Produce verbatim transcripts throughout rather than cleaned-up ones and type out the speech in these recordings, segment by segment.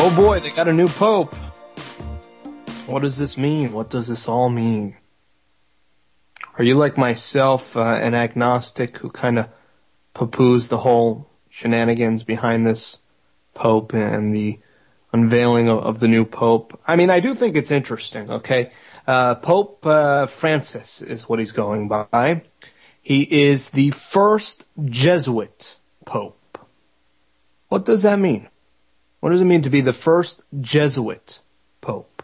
Oh boy, they got a new pope. What does this mean? What does this all mean? Are you like myself, uh, an agnostic who kind of poo-poos the whole shenanigans behind this pope and the unveiling of, of the new pope? I mean, I do think it's interesting, okay? Uh, Pope uh, Francis is what he's going by. He is the first Jesuit pope. What does that mean? What does it mean to be the first Jesuit pope?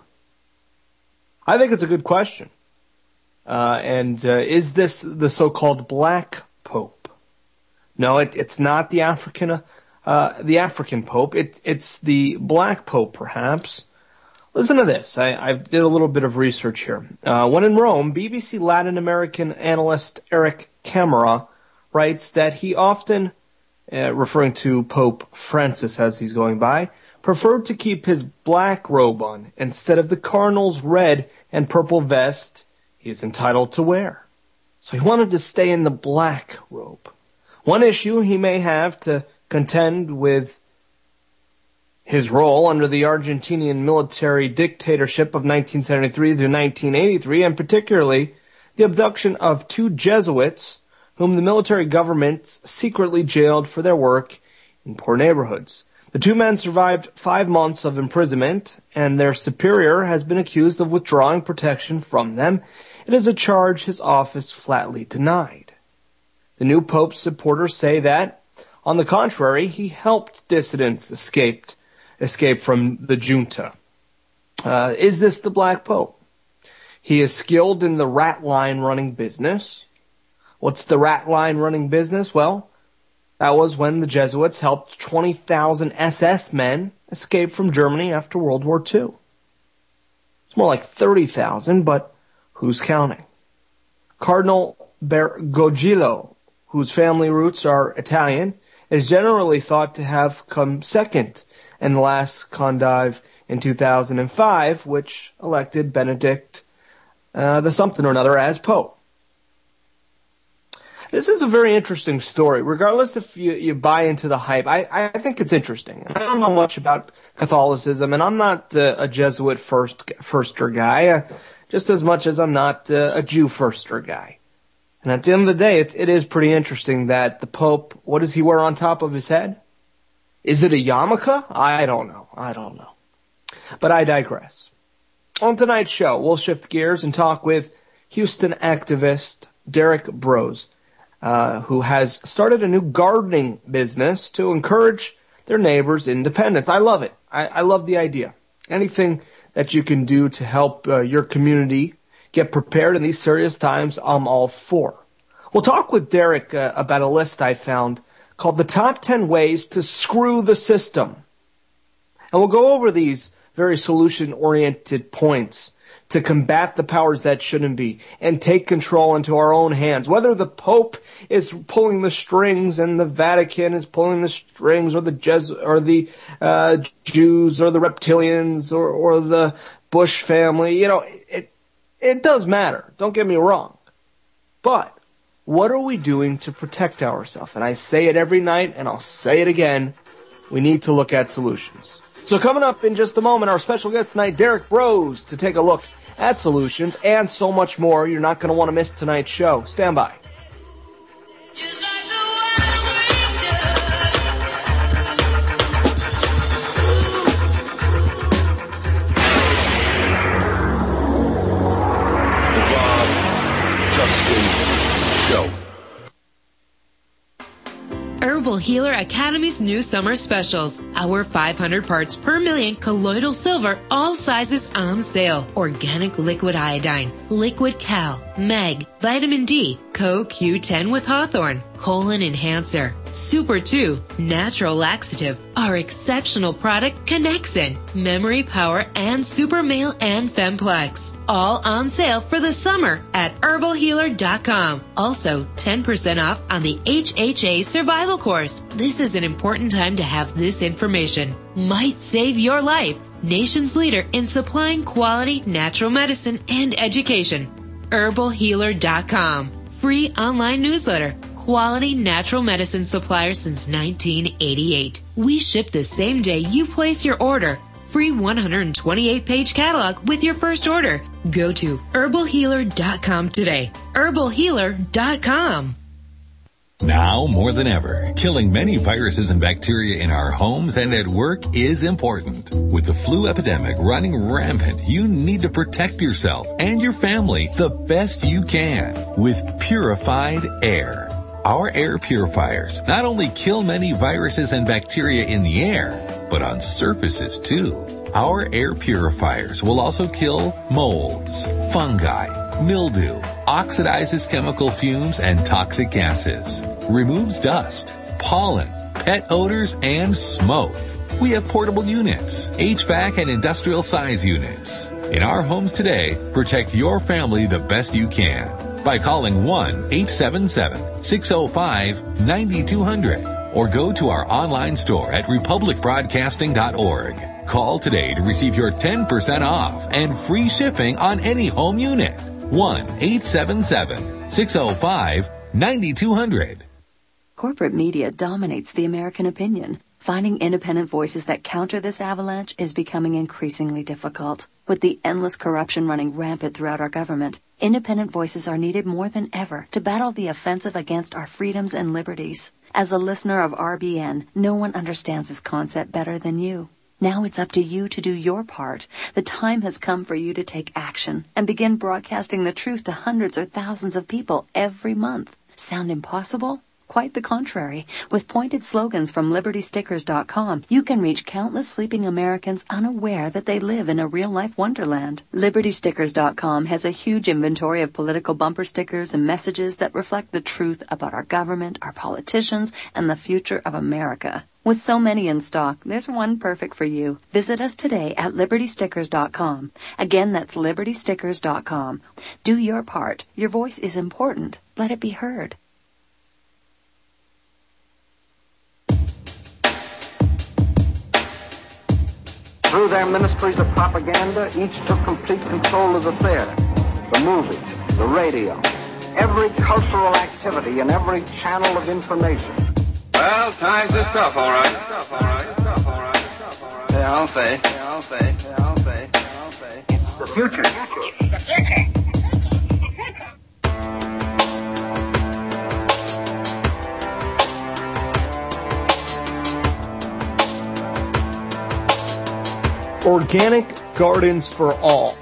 I think it's a good question. Uh, and uh, is this the so-called black pope? No, it, it's not the African, uh, the African pope. It, it's the black pope, perhaps. Listen to this. I, I did a little bit of research here. Uh, when in Rome, B B C Latin American analyst Eric Camara writes that he often, uh, referring to Pope Francis as he's going by, preferred to keep his black robe on instead of the cardinal's red and purple vest he is entitled to wear. So he wanted to stay in the black robe. One issue he may have to contend with his role under the Argentinian military dictatorship of nineteen seventy-three through nineteen eighty-three, and particularly the abduction of two Jesuits whom the military government secretly jailed for their work in poor neighborhoods. The two men survived five months of imprisonment, and their superior has been accused of withdrawing protection from them. It is a charge his office flatly denied. The new pope's supporters say that, on the contrary, he helped dissidents escape, escape from the junta. Uh, is this the black pope? He is skilled in the rat line running business. What's the rat line running business? Well, that was when the Jesuits helped twenty thousand S S men escape from Germany after World War Two. It's more like thirty thousand, but who's counting? Cardinal Bergoglio, whose family roots are Italian, is generally thought to have come second in the last condive in two thousand five, which elected Benedict uh, the something or another as Pope. This is a very interesting story. Regardless if you, you buy into the hype, I, I think it's interesting. I don't know much about Catholicism, and I'm not uh, a Jesuit first firster guy, uh, just as much as I'm not uh, a Jew firster guy. And at the end of the day, it, it is pretty interesting that the Pope, what does he wear on top of his head? Is it a yarmulke? I don't know. I don't know. But I digress. On tonight's show, we'll shift gears and talk with Houston activist Derek Broze, Uh, who has started a new gardening business to encourage their neighbors' independence. I love it. I, I love the idea. Anything that you can do to help uh, your community get prepared in these serious times, I'm all for. We'll talk with Derek uh, about a list I found called The Top ten Ways to Screw the System. And we'll go over these very solution-oriented points to combat the powers that shouldn't be and take control into our own hands. Whether the Pope is pulling the strings and the Vatican is pulling the strings, or the Jes- or the uh, Jews or the reptilians or, or the Bush family, you know, it it does matter. Don't get me wrong. But what are we doing to protect ourselves? And I say it every night, and I'll say it again. We need to look at solutions. So coming up in just a moment, our special guest tonight, Derek Broze, to take a look at solutions and so much more. You're not going to want to miss tonight's show. Stand by. The Bob Justin Show. Herbal Healer Academy's new summer specials. Our five hundred parts per million colloidal silver, all sizes on sale. Organic liquid iodine, liquid cal, meg, vitamin D, Co Q ten with Hawthorne, colon enhancer, Super two, natural laxative, our exceptional product Connexin, memory power, and Super Male and Femplex. All on sale for the summer at herbal healer dot com. Also, ten percent off on the H H A Survival Course. This is an important time to have this information. Might save your life. Nation's leader in supplying quality natural medicine and education. herbal healer dot com. Free online newsletter. Quality natural medicine supplier since nineteen eighty-eight. We ship the same day you place your order. free one hundred twenty-eight page catalog with your first order. Go to herbal healer dot com today. herbal healer dot com. Now more than ever, killing many viruses and bacteria in our homes and at work is important. With the flu epidemic running rampant, you need to protect yourself and your family the best you can with purified air. Our air purifiers not only kill many viruses and bacteria in the air, but on surfaces too. Our air purifiers will also kill molds, fungi, mildew, oxidizes chemical fumes and toxic gases, removes dust, pollen, pet odors, and smoke. We have portable units, H V A C and industrial size units. In our homes today, protect your family the best you can by calling one eight seven seven, six zero five, nine two zero zero or go to our online store at republic broadcasting dot org. Call today to receive your ten percent off and free shipping on any home unit. one eight seven seven, six zero five, nine two zero zero. Corporate media dominates the American opinion. Finding independent voices that counter this avalanche is becoming increasingly difficult. With the endless corruption running rampant throughout our government, independent voices are needed more than ever to battle the offensive against our freedoms and liberties. As a listener of R B N, no one understands this concept better than you. Now it's up to you to do your part. The time has come for you to take action and begin broadcasting the truth to hundreds or thousands of people every month. Sound impossible? Quite the contrary. With pointed slogans from liberty stickers dot com, you can reach countless sleeping Americans unaware that they live in a real-life wonderland. liberty stickers dot com has a huge inventory of political bumper stickers and messages that reflect the truth about our government, our politicians, and the future of America. With so many in stock, there's one perfect for you. Visit us today at liberty stickers dot com. Again, that's liberty stickers dot com. Do your part. Your voice is important. Let it be heard. Through their ministries of propaganda, each took complete control of the theater, the movies, the radio, every cultural activity and every channel of information. Well, times is tough, all right. Tough, all right. Tough, all right. Tough, all right. Yeah, I'll say. Yeah, I'll say. Yeah, I'll say. Yeah, I'll say. It's the future. The future. Organic Gardens for All.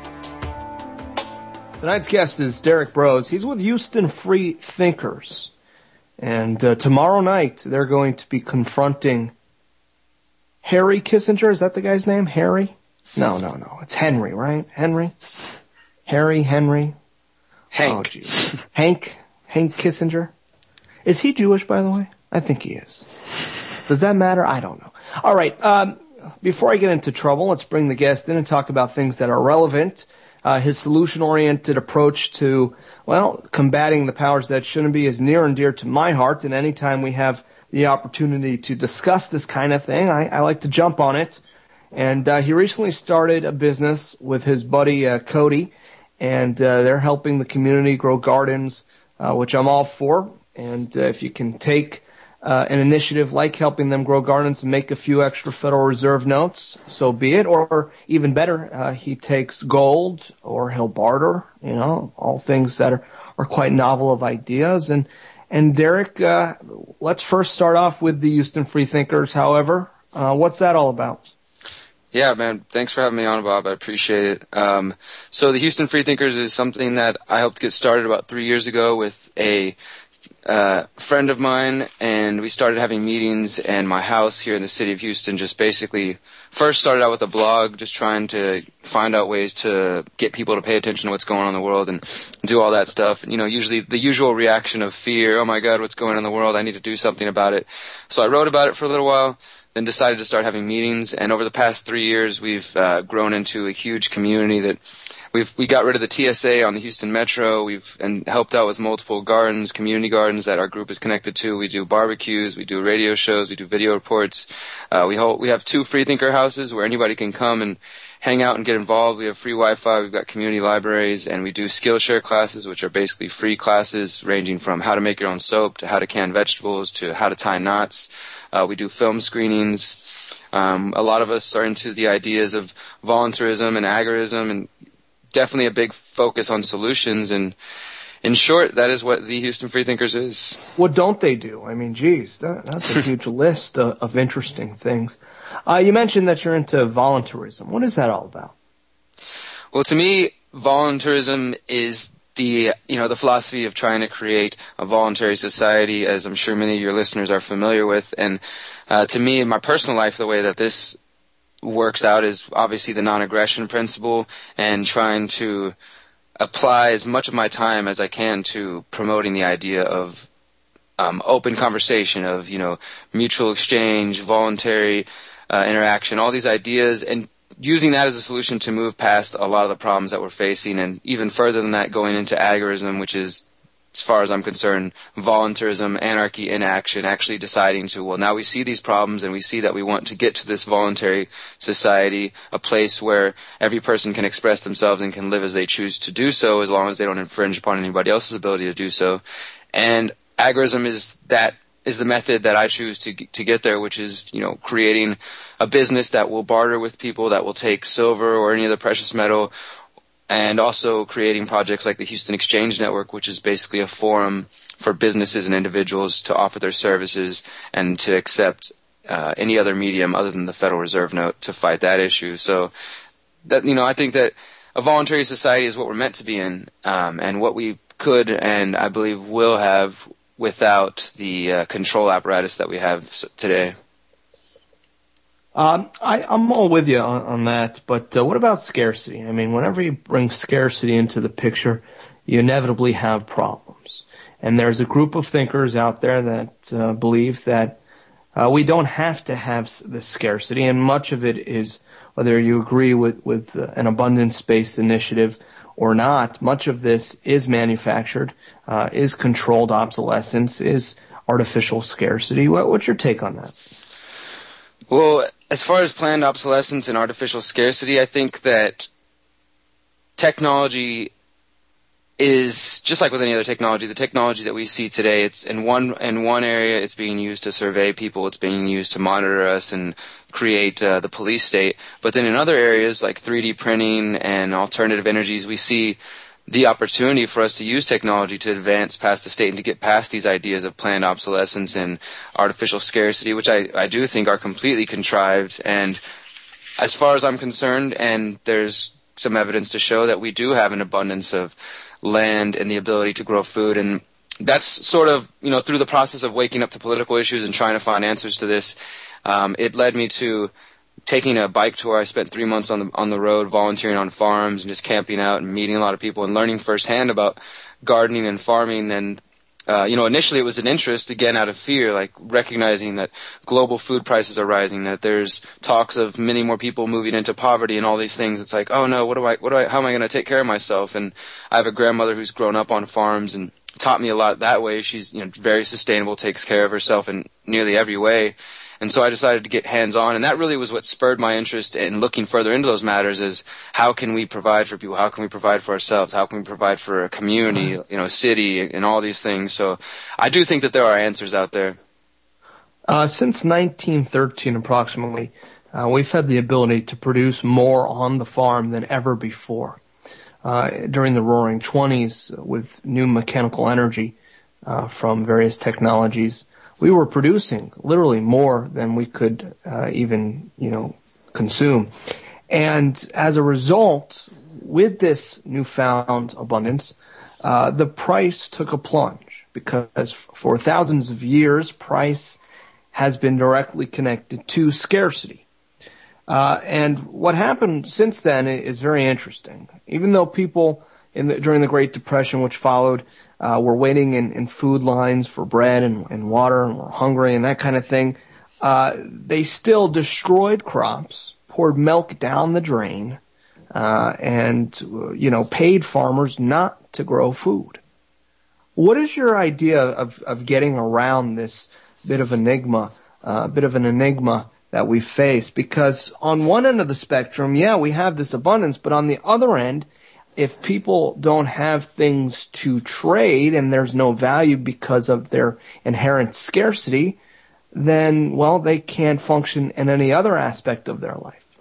Tonight's guest is Derek Broze. He's with Houston Free Thinkers. And uh, tomorrow night, they're going to be confronting Harry Kissinger. Is that the guy's name? Harry? No, no, no. It's Henry, right? Henry? Harry, Henry? Hank. Oh, geez. Hank? Hank Kissinger? Is he Jewish, by the way? I think he is. Does that matter? I don't know. All right. Um, before I get into trouble, let's bring the guest in and talk about things that are relevant. Uh, his solution-oriented approach to, well, combating the powers that shouldn't be is near and dear to my heart. And anytime we have the opportunity to discuss this kind of thing, I, I like to jump on it. And uh, he recently started a business with his buddy uh, Cody, and uh, they're helping the community grow gardens, uh, which I'm all for. And uh, if you can take uh, an initiative like helping them grow gardens and make a few extra Federal Reserve notes, so be it. Or even better, uh, he takes gold or he'll barter, you know, all things that are, are quite novel of ideas. And, and Derek, uh, let's first start off with the Houston Free Thinkers, however. Uh, what's that all about? Yeah, man. Thanks for having me on, Bob. I appreciate it. Um, so the Houston Free Thinkers is something that I helped get started about three years ago with a uh, friend of mine, and we started having meetings in my house here in the city of Houston. Just basically first started out with a blog, just trying to find out ways to get people to pay attention to what's going on in the world and do all that stuff. You know, usually the usual reaction of fear, oh my God, what's going on in the world? I need to do something about it. So I wrote about it for a little while, then decided to start having meetings, and over the past three years, we've uh, grown into a huge community that we've we got rid of the T S A on the Houston Metro. We've and helped out with multiple gardens, community gardens that our group is connected to. We do barbecues, we do radio shows, we do video reports. Uh, we hold, we have two free thinker houses where anybody can come and hang out and get involved. We have free Wi-Fi, we've got community libraries, and we do Skillshare classes, which are basically free classes ranging from how to make your own soap to how to can vegetables to how to tie knots. Uh, we do film screenings. Um, a lot of us are into the ideas of volunteerism and agorism, and definitely a big focus on solutions. And in short, that is what the Houston Freethinkers is. What don't they do? I mean, geez, that, that's a huge list of, of interesting things. Uh, you mentioned that you're into volunteerism. What is that all about? Well, to me, volunteerism is the, you know, the philosophy of trying to create a voluntary society, as I'm sure many of your listeners are familiar with. And uh, to me, in my personal life, the way that this works out is obviously the non-aggression principle and trying to apply as much of my time as I can to promoting the idea of um, open conversation, of, you know, mutual exchange, voluntary uh, interaction, all these ideas, and using that as a solution to move past a lot of the problems that we're facing, and even further than that, going into agorism, which is, as far as I'm concerned, voluntarism, anarchy in action, actually deciding to, well, now we see these problems and we see that we want to get to this voluntary society, a place where every person can express themselves and can live as they choose to do so, as long as they don't infringe upon anybody else's ability to do so. And agorism is that is the method that I choose to to get there, which is, you know, creating a business that will barter with people, that will take silver or any other precious metal, and also creating projects like the Houston Exchange Network, which is basically a forum for businesses and individuals to offer their services and to accept uh, any other medium other than the Federal Reserve Note to fight that issue. So, that, you know, I think that a voluntary society is what we're meant to be in, um, and what we could and I believe will have without the uh, control apparatus that we have today. Um, I, I'm all with you on, on that, but uh, what about scarcity? I mean, whenever you bring scarcity into the picture, you inevitably have problems. And there's a group of thinkers out there that uh, believe that uh, we don't have to have this scarcity, and much of it is, whether you agree with, with uh, an abundance-based initiative or not, much of this is manufactured, uh, is controlled obsolescence, is artificial scarcity. What, what's your take on that? Well, as far as planned obsolescence and artificial scarcity, I think that technology is just like with any other technology. The technology that we see today, it's in one in one area, it's being used to survey people, it's being used to monitor us and create uh, the police state. But then in other areas like three D printing and alternative energies, we see the opportunity for us to use technology to advance past the state and to get past these ideas of planned obsolescence and artificial scarcity, which I, I do think are completely contrived. And as far as I'm concerned, and there's some evidence to show that we do have an abundance of land and the ability to grow food, and that's sort of, you know, through the process of waking up to political issues and trying to find answers to this, um, it led me to taking a bike tour. I spent three months on the on the road volunteering on farms and just camping out and meeting a lot of people and learning firsthand about gardening and farming. And uh, you know, initially it was an interest, again, out of fear, like recognizing that global food prices are rising, that there's talks of many more people moving into poverty and all these things. It's like, oh no, what do I, what do I, how am I going to take care of myself? And I have a grandmother who's grown up on farms and taught me a lot that way. She's, you know, very sustainable, takes care of herself in nearly every way. And so I decided to get hands-on, and that really was what spurred my interest in looking further into those matters, is how can we provide for people? How can we provide for ourselves? How can we provide for a community, you know, a city, and all these things? So I do think that there are answers out there. Uh, since nineteen thirteen, approximately, uh, we've had the ability to produce more on the farm than ever before. Uh, during the Roaring Twenties, with new mechanical energy uh, from various technologies, we were producing literally more than we could uh, even, you know, consume. And as a result, with this newfound abundance, uh, the price took a plunge, because for thousands of years, price has been directly connected to scarcity. Uh, and what happened since then is very interesting. Even though people in the, during the Great Depression, which followed, Uh, we're waiting in, in food lines for bread and, and water, and we're hungry and that kind of thing. Uh, they still destroyed crops, poured milk down the drain, uh, and, you know, paid farmers not to grow food. What is your idea of, of getting around this bit of enigma, uh, bit of an enigma that we face. Because on one end of the spectrum, yeah, we have this abundance, but on the other end, if people don't have things to trade and there's no value because of their inherent scarcity, then, well, they can't function in any other aspect of their life.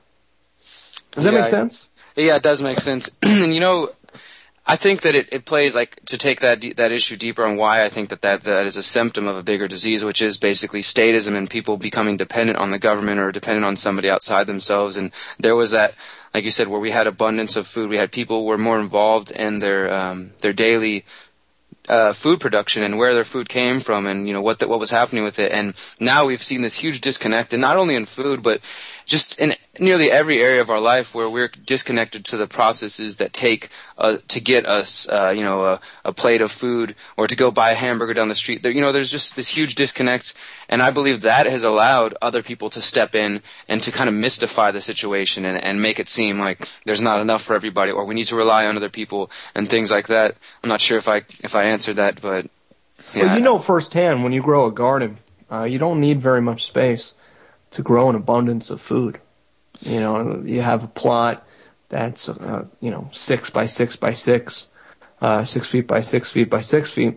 Does that yeah, make sense? Yeah, it does make sense. And, you know, I think that it, it plays, like, to take that that issue deeper on why I think that, that that is a symptom of a bigger disease, which is basically statism and people becoming dependent on the government or dependent on somebody outside themselves. And there was that, like you said, where we had abundance of food. We had people who were more involved in their um, their daily uh, food production and where their food came from, and you know what the, what was happening with it. And now we've seen this huge disconnect, and not only in food, but just in nearly every area of our life, where we're disconnected to the processes that take uh, to get us, uh, you know, a, a plate of food or to go buy a hamburger down the street. There, you know, there's just this huge disconnect, and I believe that has allowed other people to step in and to kind of mystify the situation and, and make it seem like there's not enough for everybody, or we need to rely on other people and things like that. I'm not sure if I if I answered that, but yeah. Well, you know firsthand, when you grow a garden, uh, you don't need very much space to grow an abundance of food. You know, you have a plot that's, uh, you know, six by six by six, uh, six feet by six feet by six feet,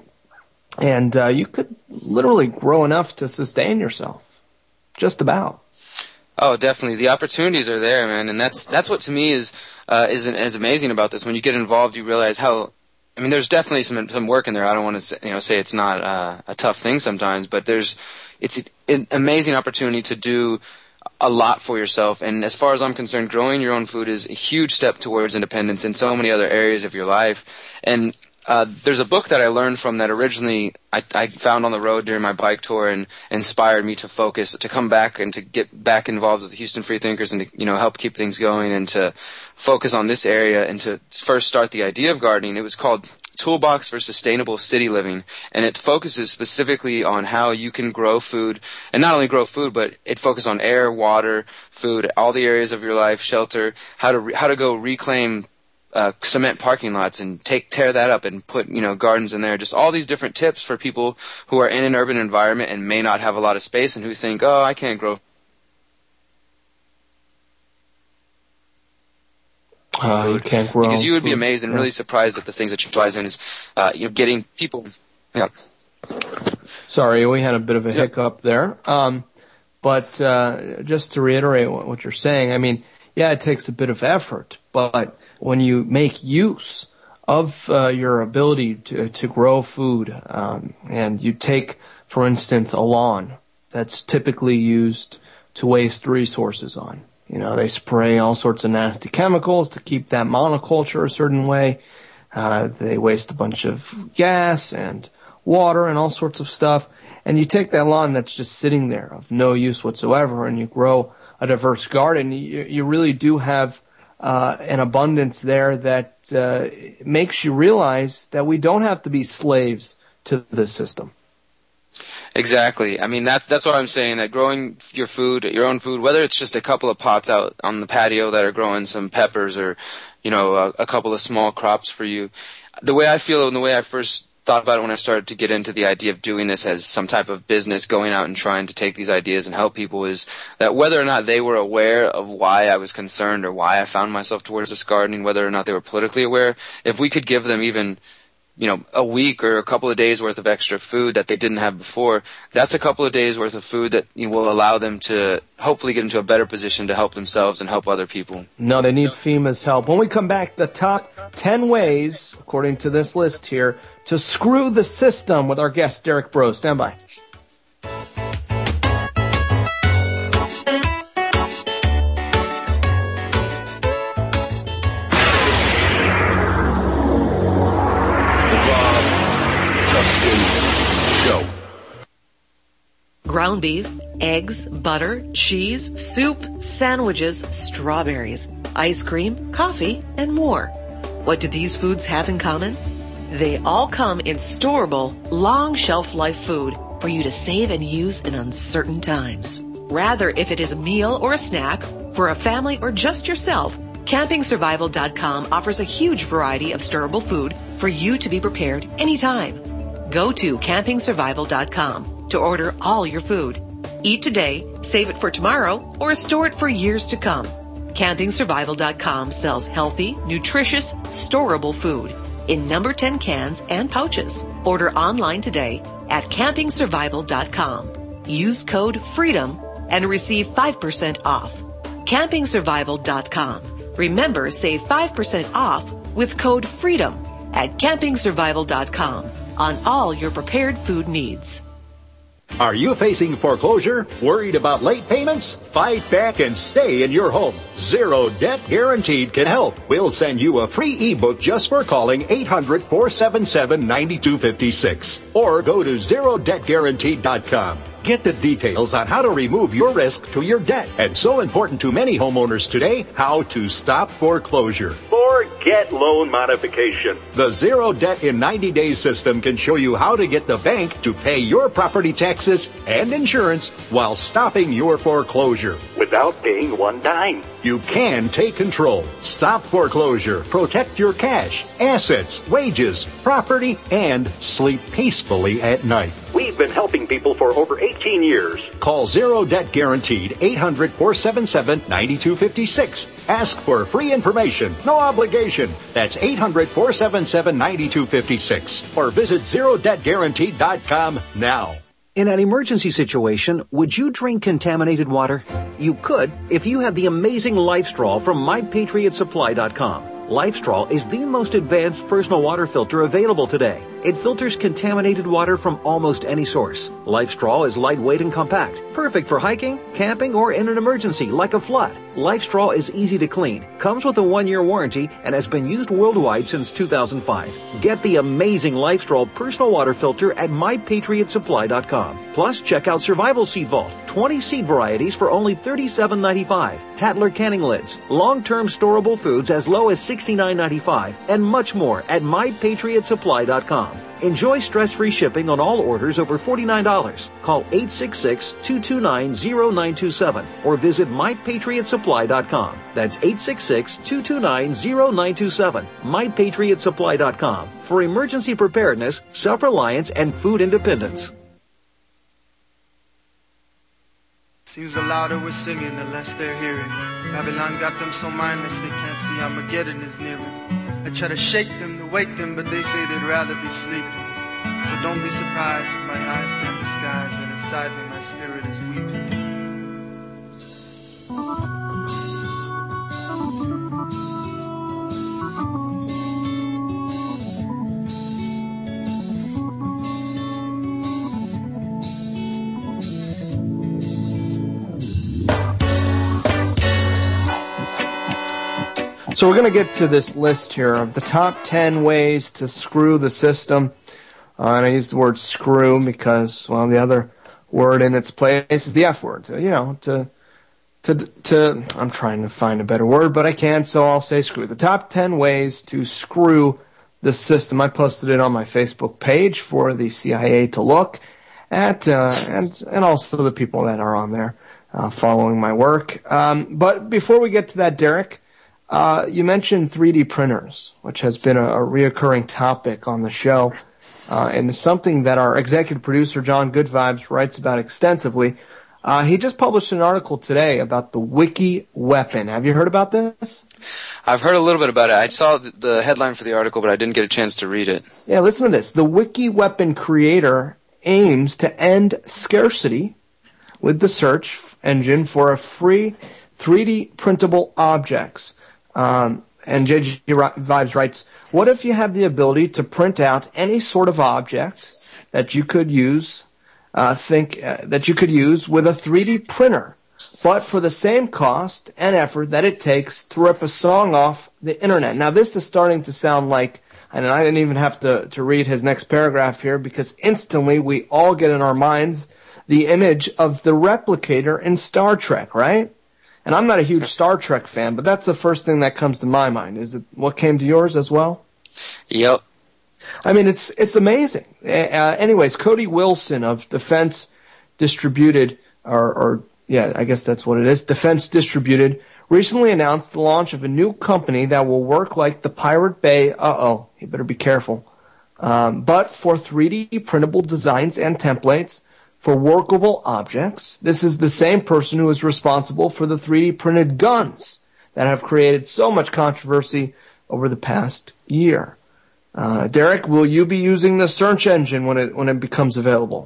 and uh, you could literally grow enough to sustain yourself, just about. Oh, definitely. The opportunities are there, man, and that's that's what to me is uh, is is amazing about this. When you get involved, you realize how. I mean, there's definitely some some work in there. I don't want to say, you know say it's not uh, a tough thing sometimes, but there's it's an amazing opportunity to do a lot for yourself. And as far as I'm concerned, growing your own food is a huge step towards independence in so many other areas of your life. And uh, there's a book that I learned from that originally I, I found on the road during my bike tour and inspired me to focus, to come back and to get back involved with the Houston Freethinkers and to, you know, help keep things going and to focus on this area and to first start the idea of gardening. It was called Toolbox for Sustainable City Living, and it focuses specifically on how you can grow food, and not only grow food, but it focuses on air, water, food, all the areas of your life, shelter, how to re- how to go reclaim uh, cement parking lots and take tear that up and put you know gardens in there. Just all these different tips for people who are in an urban environment and may not have a lot of space and who think, oh, I can't grow. Uh, you can't grow because you would be food. amazed and Yeah. really surprised at the things that you realize in is uh, you know getting people. Yeah. Sorry, we had a bit of a Yep. hiccup there. Um, but uh, just to reiterate what, what you're saying, I mean, yeah, it takes a bit of effort, but when you make use of uh, your ability to to grow food, um, and you take, for instance, a lawn that's typically used to waste resources on. You know, they spray all sorts of nasty chemicals to keep that monoculture a certain way. Uh, they waste a bunch of gas and water and all sorts of stuff. And you take that lawn that's just sitting there of no use whatsoever and you grow a diverse garden. You, you really do have uh, an abundance there that uh, makes you realize that we don't have to be slaves to the system. Exactly. I mean, that's that's what I'm saying, that growing your food, your own food, whether it's just a couple of pots out on the patio that are growing some peppers or, you know, a, a couple of small crops for you. The way I feel and the way I first thought about it when I started to get into the idea of doing this as some type of business, going out and trying to take these ideas and help people, is that whether or not they were aware of why I was concerned or why I found myself towards this gardening, whether or not they were politically aware, if we could give them even you know, a week or a couple of days worth of extra food that they didn't have before, that's a couple of days worth of food that you know, will allow them to hopefully get into a better position to help themselves and help other people. No, they need FEMA's help. When we come back, the top ten ways, according to this list here, to screw the system with our guest, Derek Bro. Stand by. Show. Ground beef, eggs, butter, cheese, soup, sandwiches, strawberries, ice cream, coffee, and more. What do these foods have in common? They all come in storable, long shelf life food for you to save and use in uncertain times. Rather, if it is a meal or a snack, for a family or just yourself, Camping Survival dot com offers a huge variety of storable food for you to be prepared anytime. Go to Camping Survival dot com to order all your food. Eat today, save it for tomorrow, or store it for years to come. Camping Survival dot com sells healthy, nutritious, storable food in number ten cans and pouches. Order online today at Camping Survival dot com. Use code FREEDOM and receive five percent off. Camping Survival dot com. Remember, save five percent off with code FREEDOM at Camping Survival dot com on all your prepared food needs. Are you facing foreclosure? Worried about late payments? Fight back and stay in your home. Zero Debt Guaranteed can help. We'll send you a free ebook just for calling eight hundred, four seven seven, nine two five six or go to zero debt guaranteed dot com. Get the details on how to remove your risk to your debt. And so important to many homeowners today, how to stop foreclosure. Forget loan modification. The Zero Debt in ninety days system can show you how to get the bank to pay your property taxes and insurance while stopping your foreclosure without paying one dime. You can take control, stop foreclosure, protect your cash, assets, wages, property, and sleep peacefully at night. We've been helping people for over eighteen years. Call Zero Debt Guaranteed, eight hundred, four seven seven, nine two five six. Ask for free information, no obligation. That's eight hundred, four seven seven, nine two five six. Or visit zero debt guaranteed dot com now. In an emergency situation, would you drink contaminated water? You could if you had the amazing LifeStraw from my patriot supply dot com. LifeStraw is the most advanced personal water filter available today. It filters contaminated water from almost any source. LifeStraw is lightweight and compact, perfect for hiking, camping, or in an emergency like a flood. LifeStraw is easy to clean, comes with a one-year warranty, and has been used worldwide since two thousand five. Get the amazing LifeStraw personal water filter at my patriot supply dot com. Plus, check out Survival Seed Vault, twenty seed varieties for only thirty-seven ninety-five, Tatler canning lids, long-term storable foods as low as sixty-nine ninety-five, and much more at my patriot supply dot com. Enjoy stress-free shipping on all orders over forty-nine dollars. Call eight six six, two two nine, zero nine two seven or visit my patriot supply dot com. That's eight six six, two two nine, zero nine two seven, my patriot supply dot com for emergency preparedness, self-reliance, and food independence. Seems the louder we're singing, the less they're hearing. Babylon got them so mindless they can't see Armageddon is nearing. I try to shake them, to wake them, but they say they'd rather be sleeping. So don't be surprised if my eyes turn to skies, that inside me my spirit is weeping. So we're going to get to this list here of the top ten ways to screw the system. Uh, and I use the word screw because, well, the other word in its place is the F word. So, you know, to, to, to, I'm trying to find a better word, but I can't, so I'll say screw. The top ten ways to screw the system. I posted it on my Facebook page for the C I A to look at, uh, and, and also the people that are on there, uh, following my work. Um, but before we get to that, Derek, Uh, you mentioned three D printers, which has been a, a reoccurring topic on the show, uh, and is something that our executive producer, John Goodvibes, writes about extensively. Uh, he just published an article today about the Wiki Weapon. Have you heard about this? I've heard a little bit about it. I saw the headline for the article, but I didn't get a chance to read it. Yeah, listen to this. The Wiki Weapon creator aims to end scarcity with the search engine for a free three D printable objects. Um, and J J Vibes writes, what if you had the ability to print out any sort of object that you could use, uh, think, uh, that you could use with a three D printer, but for the same cost and effort that it takes to rip a song off the internet? Now this is starting to sound like, and I didn't even have to, to read his next paragraph here because instantly we all get in our minds the image of the replicator in Star Trek, right? And I'm not a huge Star Trek fan, but that's the first thing that comes to my mind. Is it what came to yours as well? Yep. I mean, it's it's amazing. Uh, anyways, Cody Wilson of Defense Distributed, or, or yeah, I guess that's what it is, Defense Distributed, recently announced the launch of a new company that will work like the Pirate Bay, uh-oh, you better be careful, um, but for three D printable designs and templates for workable objects. This is the same person who is responsible for the three D printed guns that have created so much controversy over the past year. Uh, Derek, will you be using the search engine when it when it becomes available?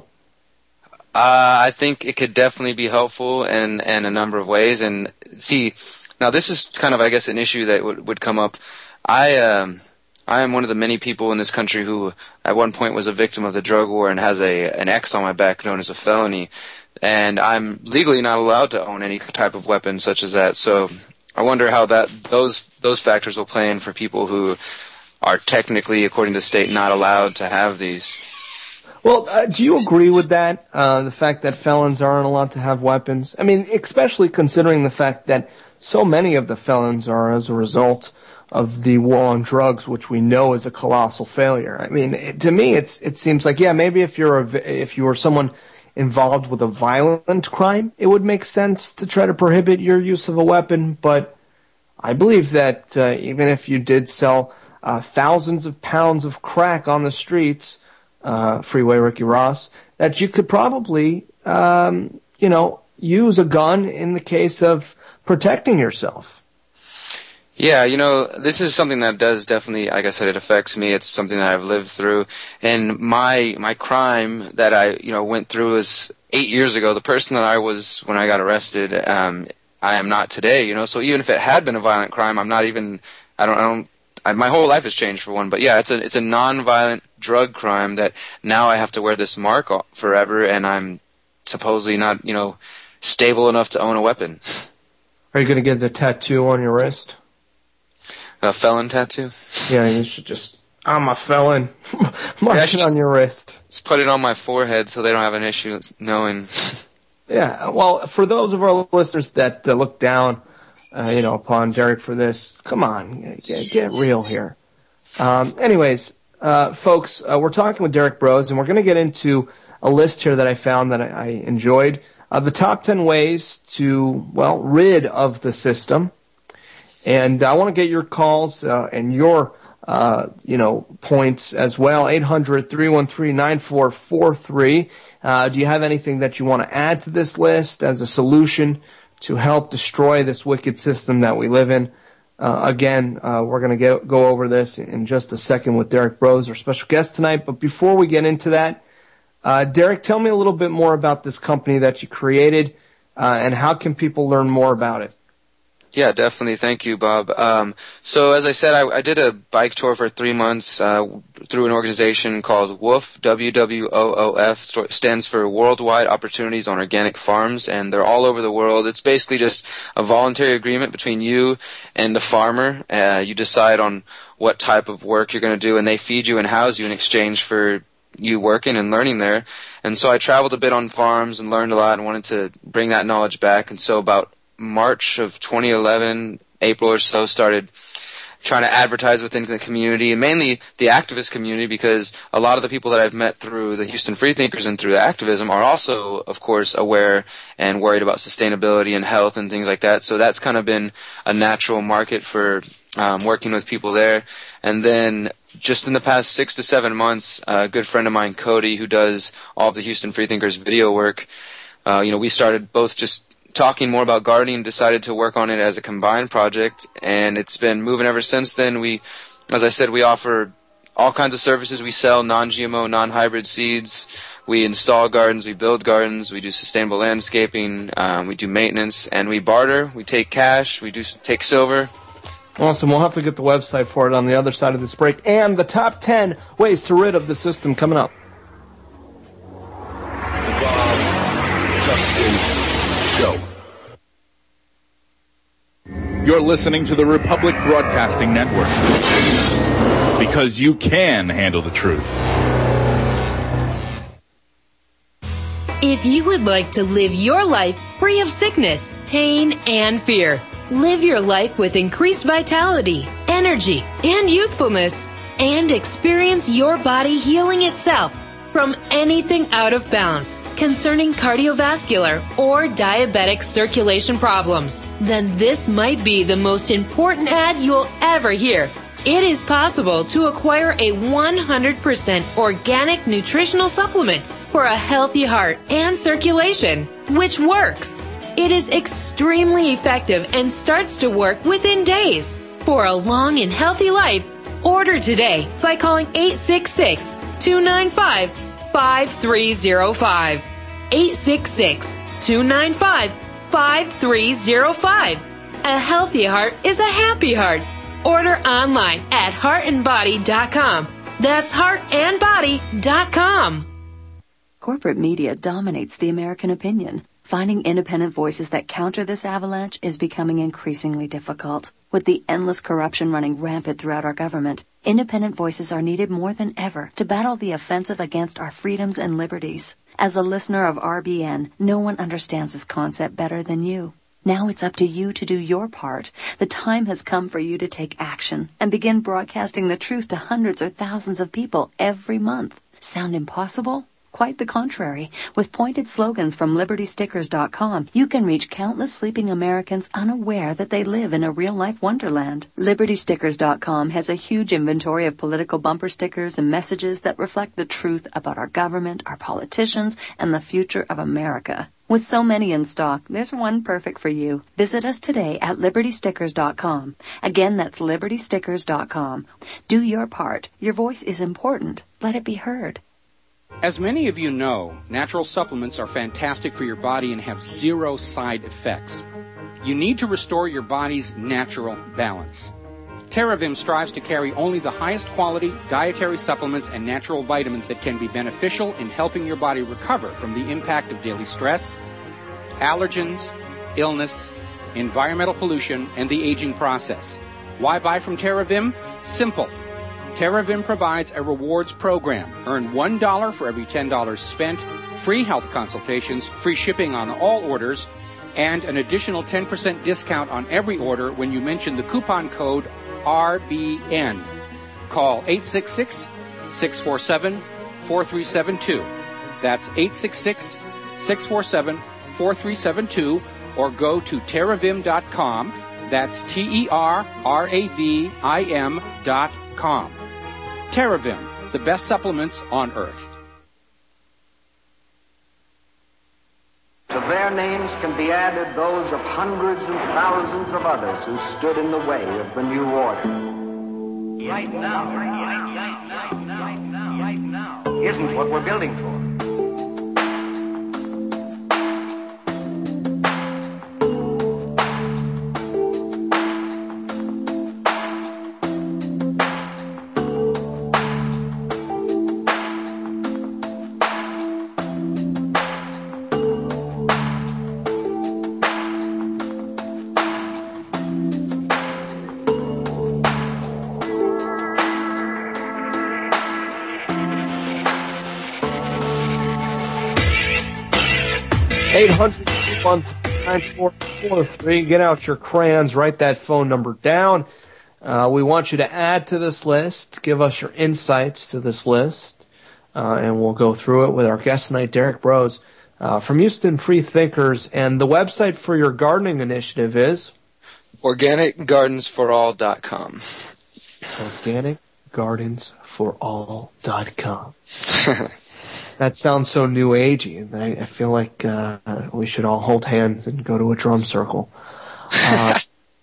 Uh, I think it could definitely be helpful in, in a number of ways. And see, now this is kind of, I guess, an issue that would, would come up. I um, I am one of the many people in this country who at one point was a victim of the drug war and has a an X on my back known as a felony. And I'm legally not allowed to own any type of weapon such as that. So I wonder how that those those factors will play in for people who are technically, according to the state, not allowed to have these. Well, uh, do you agree with that, uh, the fact that felons aren't allowed to have weapons? I mean, especially considering the fact that so many of the felons are as a result of the war on drugs, which we know is a colossal failure. I mean, it, to me, it's it seems like, yeah, maybe if you're a, if you were someone involved with a violent crime, it would make sense to try to prohibit your use of a weapon. But I believe that uh, even if you did sell uh, thousands of pounds of crack on the streets, Uh, Freeway Ricky Ross, that you could probably, um, you know, use a gun in the case of protecting yourself. Yeah, you know, this is something that does definitely, like I said, it affects me. It's something that I've lived through. And my my crime that I, you know, went through was eight years ago. The person that I was when I got arrested, um, I am not today, you know. So even if it had been a violent crime, I'm not even, I don't, I don't, I, my whole life has changed for one. But yeah, it's a, it's a non-violent drug crime that now I have to wear this mark forever, and I'm supposedly not, you know, stable enough to own a weapon. Are you going to get a tattoo on your wrist? A felon tattoo? Yeah, you should just, I'm a felon. Mark it on your wrist. Just put it on my forehead so they don't have an issue knowing. Yeah, well, for those of our listeners that uh, look down, uh, you know, upon Derek for this, come on, get, get real here. Um, anyways, Uh, folks, uh, we're talking with Derek Broze, and we're going to get into a list here that I found that I, I enjoyed. Uh, the top ten ways to, well, rid of the system. And I want to get your calls uh, and your, uh, you know, points as well. eight hundred, three one three, nine four four three. Uh, do you have anything that you want to add to this list as a solution to help destroy this wicked system that we live in? Uh, again, uh, we're going to go over this in just a second with Derek Broze, our special guest tonight. But before we get into that, uh, Derek, tell me a little bit more about this company that you created, uh, and how can people learn more about it? Yeah, definitely. Thank you, Bob. Um, so as I said, I, I did a bike tour for three months uh, through an organization called W O F, W W O O F, stands for Worldwide Opportunities on Organic Farms, and they're all over the world. It's basically just a voluntary agreement between you and the farmer. Uh, you decide on what type of work you're going to do, and they feed you and house you in exchange for you working and learning there. And so I traveled a bit on farms and learned a lot and wanted to bring that knowledge back. And so about March of twenty eleven, April or so, started trying to advertise within the community, and mainly the activist community, because a lot of the people that I've met through the Houston Freethinkers and through the activism are also, of course, aware and worried about sustainability and health and things like that. So that's kind of been a natural market for um, working with people there. And then just in the past six to seven months, a good friend of mine, Cody, who does all of the Houston Freethinkers video work, uh, you know, we started both just talking more about gardening, decided to work on it as a combined project, and it's been moving ever since then. We, as I said, we offer all kinds of services. We sell non-G M O, non-hybrid seeds. We install gardens. We build gardens. We do sustainable landscaping. Um, we do maintenance, and we barter. We take cash. We do take silver. Awesome. We'll have to get the website for it on the other side of this break, and the top ten ways to rid of the system coming up. The Bob Justin Show. You're listening to the Republic Broadcasting Network, because you can handle the truth. If you would like to live your life free of sickness, pain, and fear, live your life with increased vitality, energy, and youthfulness, and experience your body healing itself from anything out of balance concerning cardiovascular or diabetic circulation problems, then this might be the most important ad you'll ever hear. It is possible to acquire a one hundred percent organic nutritional supplement for a healthy heart and circulation, which works. It is extremely effective and starts to work within days. For a long and healthy life, order today by calling eight six six, two nine five, five three zero five. eight six six, two nine five, five three zero five. A healthy heart is a happy heart. Order online at heart and body dot com. That's heart and body dot com. Corporate media dominates the American opinion. Finding independent voices that counter this avalanche is becoming increasingly difficult. With the endless corruption running rampant throughout our government, independent voices are needed more than ever to battle the offensive against our freedoms and liberties. As a listener of R B N, no one understands this concept better than you. Now it's up to you to do your part. The time has come for you to take action and begin broadcasting the truth to hundreds or thousands of people every month. Sound impossible? Quite the contrary. With pointed slogans from liberty stickers dot com, you can reach countless sleeping Americans unaware that they live in a real-life wonderland. liberty stickers dot com has a huge inventory of political bumper stickers and messages that reflect the truth about our government, our politicians, and the future of America. With so many in stock, there's one perfect for you. Visit us today at liberty stickers dot com. Again, that's liberty stickers dot com. Do your part. Your voice is important. Let it be heard. As many of you know, natural supplements are fantastic for your body and have zero side effects. You need to restore your body's natural balance. TerraVim strives to carry only the highest quality dietary supplements and natural vitamins that can be beneficial in helping your body recover from the impact of daily stress, allergens, illness, environmental pollution, and the aging process. Why buy from TerraVim? Simple. TerraVim provides a rewards program. Earn one dollar for every ten dollars spent, free health consultations, free shipping on all orders, and an additional ten percent discount on every order when you mention the coupon code R B N. Call eight six six, six four seven, four three seven two. That's eight six six, six four seven, four three seven two, or go to terravim dot com. That's T E R R A V I M dot com. TerraVim, the best supplements on earth. To their names can be added those of hundreds and thousands of others who stood in the way of the new order. Right now, right now, right now, right now, right now, isn't what we're building for. eight hundred, one nine four four three. Get out your crayons. Write that phone number down. Uh, we want you to add to this list. Give us your insights to this list. Uh, and we'll go through it with our guest tonight, Derek Broze, uh, from Houston Free Thinkers. And the website for your gardening initiative is? organic gardens for all dot com. organic gardens for all dot com. That sounds so new agey, and I, I feel like uh, we should all hold hands and go to a drum circle. Uh,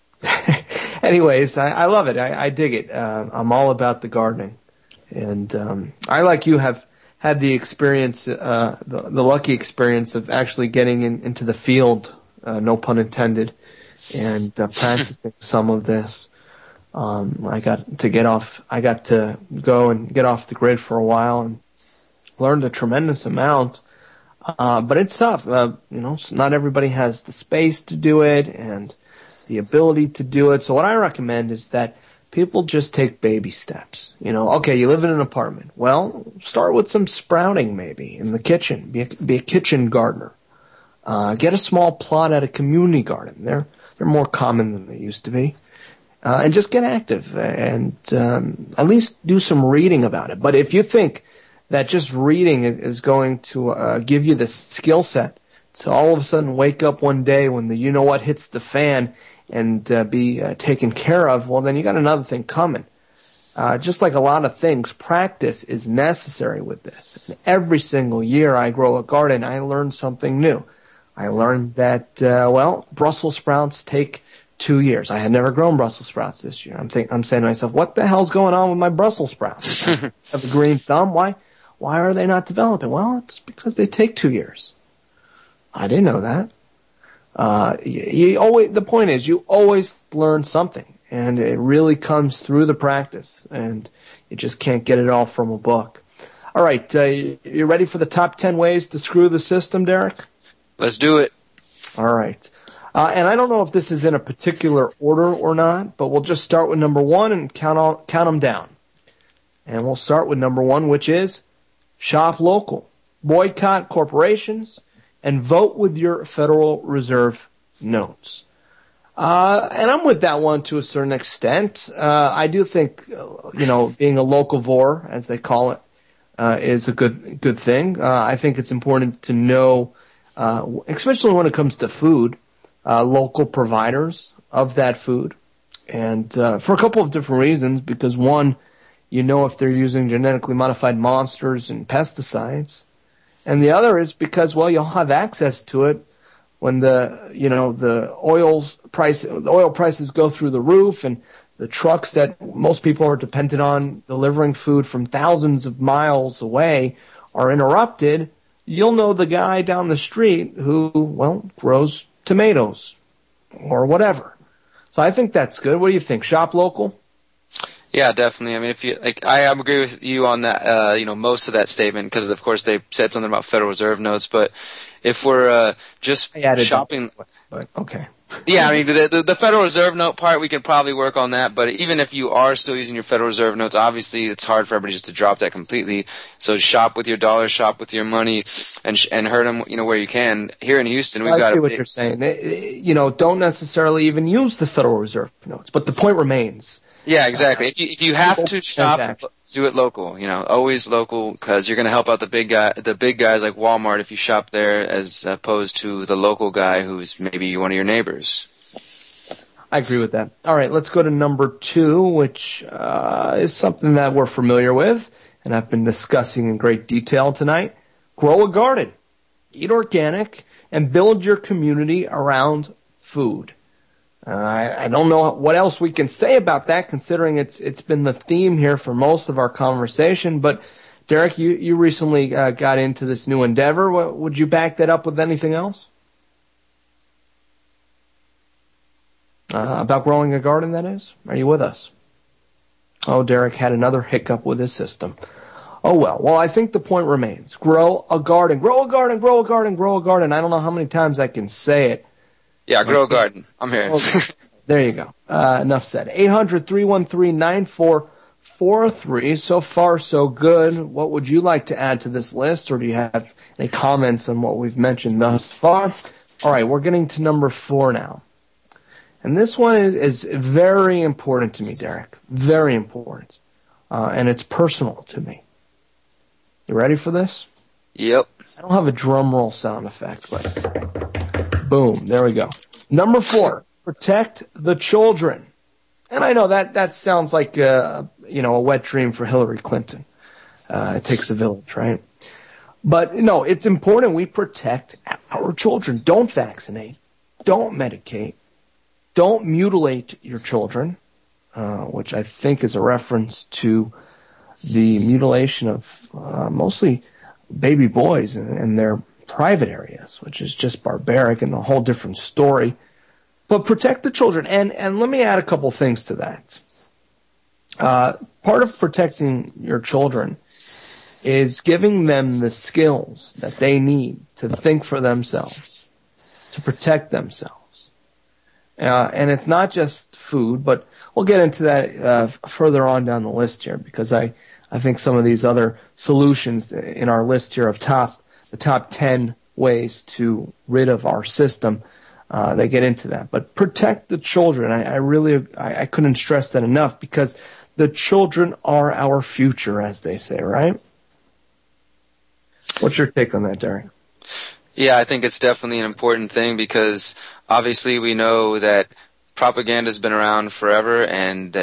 anyways, I, I love it. I, I dig it. Uh, I'm all about the gardening, and um, I, like you, have had the experience, uh, the, the lucky experience of actually getting in, into the field, uh, no pun intended, and uh, practicing some of this. Um, I got to get off. I got to go and get off the grid for a while and learned a tremendous amount, uh, but it's tough. Uh, you know, not everybody has the space to do it and the ability to do it. So what I recommend is that people just take baby steps. You know, okay, you live in an apartment. Well, start with some sprouting maybe in the kitchen. Be a, be a kitchen gardener. Uh, get a small plot at a community garden. They're they're more common than they used to be. Uh, and just get active and um, at least do some reading about it. But if you think that just reading is going to uh, give you the skill set to all of a sudden wake up one day when the you-know-what hits the fan and uh, be uh, taken care of, well, then you got another thing coming. Uh, just like a lot of things, practice is necessary with this. And every single year I grow a garden, I learn something new. I learned that, uh, well, Brussels sprouts take two years. I had never grown Brussels sprouts this year. I'm think, I'm saying to myself, what the hell's going on with my Brussels sprouts? I have a green thumb. Why, why are they not developing? Well, it's because they take two years. I didn't know that. Uh, you, you always, the point is, you always learn something. And it really comes through the practice, and you just can't get it all from a book. All right, uh, you ready for the top ten ways to screw the system, Derek? Let's do it. All right. Uh, and I don't know if this is in a particular order or not, but we'll just start with number one and count all, count them down. And we'll start with number one, which is shop local, boycott corporations, and vote with your Federal Reserve notes. Uh, and I'm with that one to a certain extent. Uh, I do think, uh, you know, being a locavore, as they call it, uh, is a good, good thing. Uh, I think it's important to know, uh, especially when it comes to food, uh, local providers of that food. And, uh, for a couple of different reasons, because one, you know if they're using genetically modified monsters and pesticides. And the other is because, well, you'll have access to it when the, you know, the oil's price, the oil prices go through the roof, and the trucks that most people are dependent on delivering food from thousands of miles away are interrupted. You'll know the guy down the street who, well, grows tomatoes or whatever. So I think that's good. What do you think? Shop local? Yeah, definitely. I mean, if you like, I agree with you on that. Uh, you know, most of that statement, because of course they said something about Federal Reserve notes. But if we're uh, just shopping, but okay. Yeah, I mean, the, the the Federal Reserve note part, we can probably work on that. But even if you are still using your Federal Reserve notes, obviously it's hard for everybody just to drop that completely. So shop with your dollars, shop with your money, and sh- and hurt them, you know, where you can. Here in Houston, we've I got. see a what big, you're saying. You know, don't necessarily even use the Federal Reserve notes, but the point remains. Yeah, exactly. If you if you have to shop, do it local. You know, always local, because you're going to help out the big guy, the big guys like Walmart if you shop there, as opposed to the local guy who's maybe one of your neighbors. I agree with that. All right, let's go to number two, which uh, is something that we're familiar with, and I've been discussing in great detail tonight. Grow a garden, eat organic, and build your community around food. Uh, I, I don't know what else we can say about that, considering it's it's been the theme here for most of our conversation. But Derek, you you recently uh, got into this new endeavor. What, would you back that up with anything else uh, about growing a garden? That is, are you with us? Oh, Derek had another hiccup with his system. Oh well. Well, I think the point remains: grow a garden, grow a garden, grow a garden, grow a garden. I don't know how many times I can say it. Yeah, grow a garden. I'm here. Okay. There you go. Uh, enough said. eight hundred, three one three, nine four four three. So far, so good. What would you like to add to this list, or do you have any comments on what we've mentioned thus far? All right, we're getting to number four now. And this one is, is very important to me, Derek. Very important. Uh, and it's personal to me. You ready for this? Yep. I don't have a drum roll sound effect, but boom, there we go. Number four, protect the children. And I know that that sounds like uh, you know a wet dream for Hillary Clinton. Uh, it takes a village, right? But no, it's important we protect our children. Don't vaccinate. Don't medicate. Don't mutilate your children, uh, which I think is a reference to the mutilation of uh, mostly baby boys in, in their private areas, which is just barbaric and a whole different story. But protect the children. And, and let me add a couple things to that. Uh, part of protecting your children is giving them the skills that they need to think for themselves, to protect themselves. Uh, and it's not just food, but we'll get into that uh, further on down the list here, because I, I think some of these other solutions in our list here of top the top ten ways to rid of our system, uh, they get into that. But protect the children. I, I really, I, I couldn't stress that enough, because the children are our future, as they say, right? What's your take on that, Derek? Yeah, I think it's definitely an important thing, because obviously we know that propaganda has been around forever, and that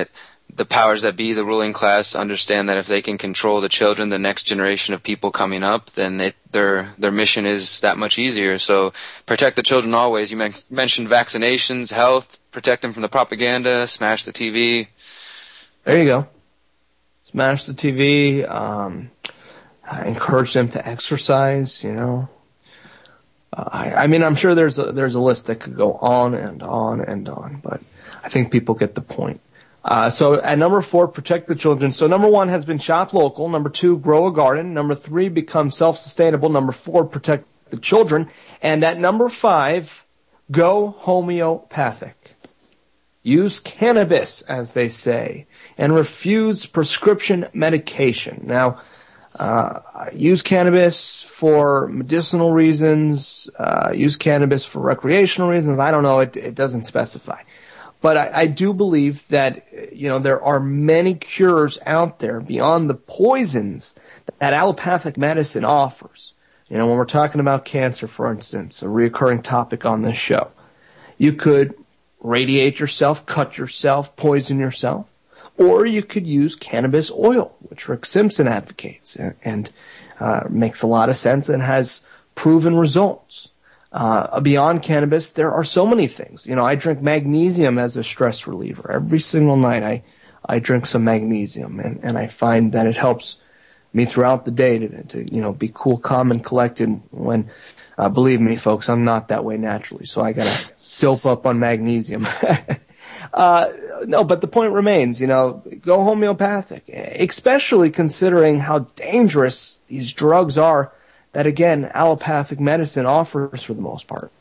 the powers that be, the ruling class, understand that if they can control the children, the next generation of people coming up, then they, their their mission is that much easier. So protect the children always. You men- mentioned vaccinations, health, protect them from the propaganda, smash the T V. There you go. Smash the T V, um, encourage them to exercise, you know. Uh, I, I mean, I'm sure there's a, there's a list that could go on and on and on, but I think people get the point. Uh, so at number four, protect the children. So number one has been shop local. Number two, grow a garden. Number three, become self-sustainable. Number four, protect the children. And at number five, go homeopathic. Use cannabis, as they say, and refuse prescription medication. Now, uh, use cannabis for medicinal reasons, uh, use cannabis for recreational reasons. I don't know. It, it doesn't specify. But I, I do believe that, you know, there are many cures out there beyond the poisons that allopathic medicine offers. You know, when we're talking about cancer, for instance, a recurring topic on this show, you could radiate yourself, cut yourself, poison yourself, or you could use cannabis oil, which Rick Simpson advocates and, and uh, makes a lot of sense and has proven results. Uh, beyond cannabis, there are so many things. You know, I drink magnesium as a stress reliever. Every single night I, I drink some magnesium, and, and I find that it helps me throughout the day to, to you know, be cool, calm, and collected when, uh, believe me, folks, I'm not that way naturally, so I gotta dope up on magnesium. uh, no, but the point remains, you know, go homeopathic, especially considering how dangerous these drugs are that, again, allopathic medicine offers for the most part.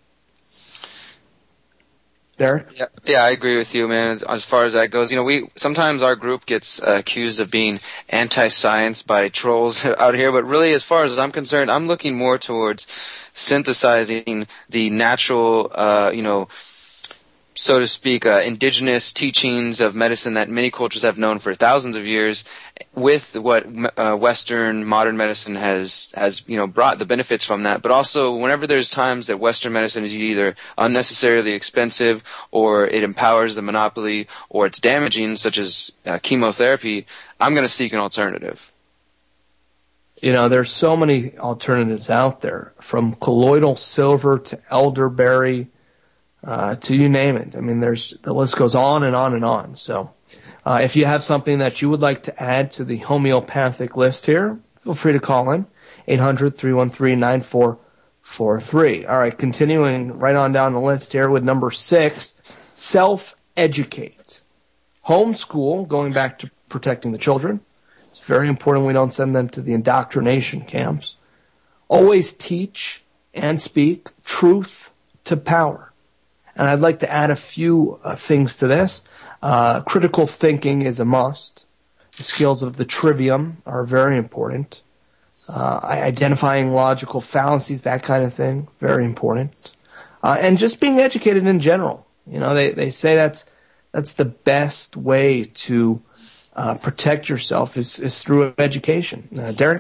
Derek? Yeah, yeah, I agree with you, man. As, as far as that goes, you know, we sometimes our group gets uh, accused of being anti-science by trolls out here, but really, as far as I'm concerned, I'm looking more towards synthesizing the natural, uh, you know, so to speak, uh, indigenous teachings of medicine that many cultures have known for thousands of years, with what uh, Western modern medicine has has you know brought the benefits from that. But also, whenever there's times that Western medicine is either unnecessarily expensive, or it empowers the monopoly, or it's damaging, such as uh, chemotherapy, I'm going to seek an alternative. You know, there's so many alternatives out there, from colloidal silver to elderberry. Uh, to you name it. I mean, there's the list goes on and on and on. So, uh, if you have something that you would like to add to the homeopathic list here, feel free to call in eight hundred, three one three, nine four four three. All right, continuing right on down the list here with number six, self-educate. Homeschool, going back to protecting the children. It's very important we don't send them to the indoctrination camps. Always teach and speak truth to power. And I'd like to add a few uh, things to this. Uh, critical thinking is a must. The skills of the trivium are very important. Uh, identifying logical fallacies, that kind of thing, very important. Uh, and just being educated in general. You know, they, they say that's that's the best way to uh, protect yourself is, is through education. Uh, Derek?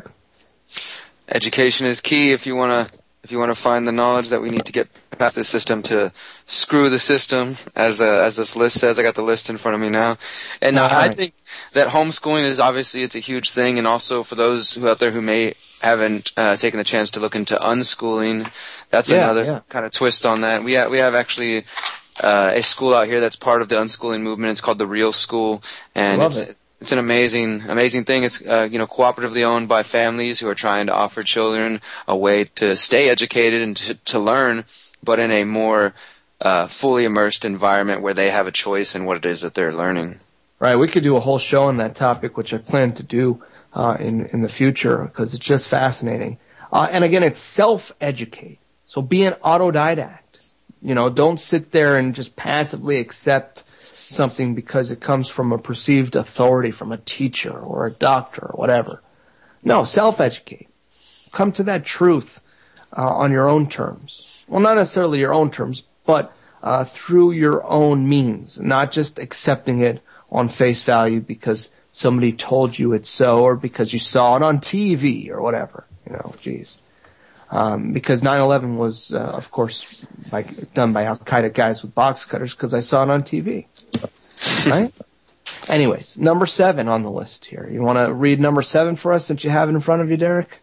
Education is key if you want to if you want to find the knowledge that we need to get past the system to screw the system, as uh, as this list says. I got the list in front of me now. And uh, I think that homeschooling is obviously it's a huge thing, and also for those who out there who may haven't uh, taken the chance to look into unschooling, that's yeah, another yeah. kind of twist on that. We have, we have actually uh, a school out here that's part of the unschooling movement. It's called the Real School, and Love it's it. It's an amazing, amazing thing. It's uh, you know cooperatively owned by families who are trying to offer children a way to stay educated and to, to learn, but in a more uh, fully immersed environment where they have a choice in what it is that they're learning. Right. We could do a whole show on that topic, which I plan to do uh, in in the future because it's just fascinating. Uh, and again, it's self-educate. So be an autodidact. You know, don't sit there and just passively accept something because it comes from a perceived authority from a teacher or a doctor or whatever. No, self-educate. Come to that truth uh, on your own terms. Well, not necessarily your own terms, but uh, through your own means, not just accepting it on face value because somebody told you it's so or because you saw it on T V or whatever. You know, geez. Um, because nine eleven was, uh, of course, like done by Al-Qaeda guys with box cutters because I saw it on T V. Right? Anyways, number seven on the list here. You want to read number seven for us since you have it in front of you, Derek?